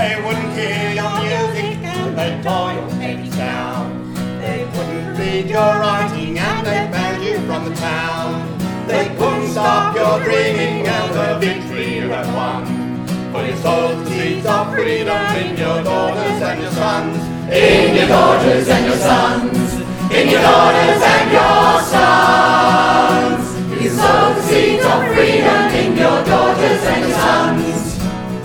They wouldn't hear your music and they'd tore your pages down. They wouldn't read your writing and they'd ban you from the town. They couldn't stop your dreaming and the victory you had won. For you sowed the seeds of freedom in your daughters and your sons. In your daughters and your sons. In your daughters and your sons. You sowed the seeds of freedom in your daughters and your sons.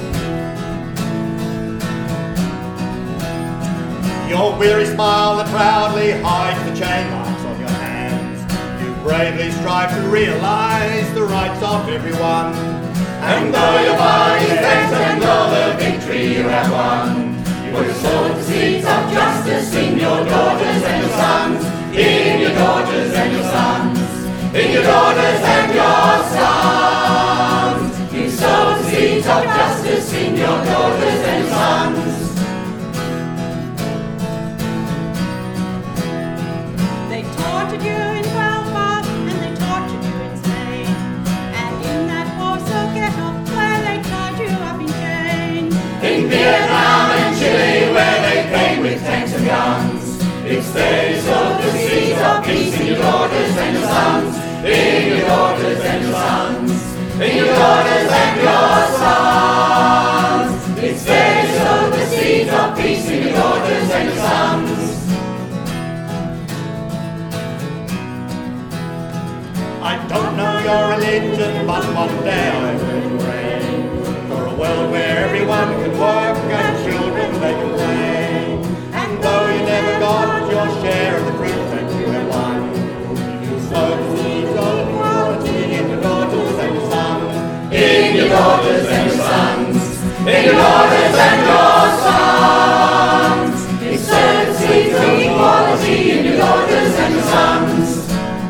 Your weary smile that proudly hides the chain marks of your hands. You bravely strive to realize the rights of everyone. And though your body thanks and all the victory you have won, you have sowed the seeds of justice in your daughters and your sons. In your daughters and your sons. In your daughters and your sons. You sowed the seeds of justice in your daughters and your sons. They tortured you in Belfast and they tortured you in Spain. And in that Warsaw ghetto where they tied you up in chains. In Vietnam and Chile where they came with tanks and guns. It's they sowed the seeds of peace in your daughters and your sons. In your daughters and your sons. In your daughters and your sons. It's they sowed the seeds of peace in your daughters and your sons. I don't know your religion, but one day I will pray for a world where everyone can work and children they can play. And though you never got your share of the fruit that you have won, you sowed the seeds of equality in your daughters and your sons. In your daughters and your sons. In your daughters and your sons. You sowed the seeds of equality in your daughters and your sons.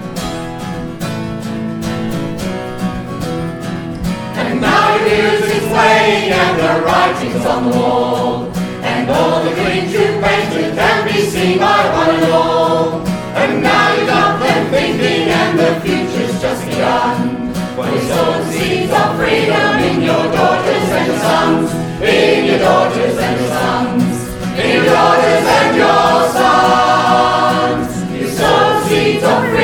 And now your music's playing and the writing's on the wall. And all the dreams you painted can be seen by one and all. And now you got them thinking and the future's just begun. When you sow the seeds of freedom in your daughters and your sons. In your daughters and your sons. In your daughters and your sons. You sow the seeds of freedom.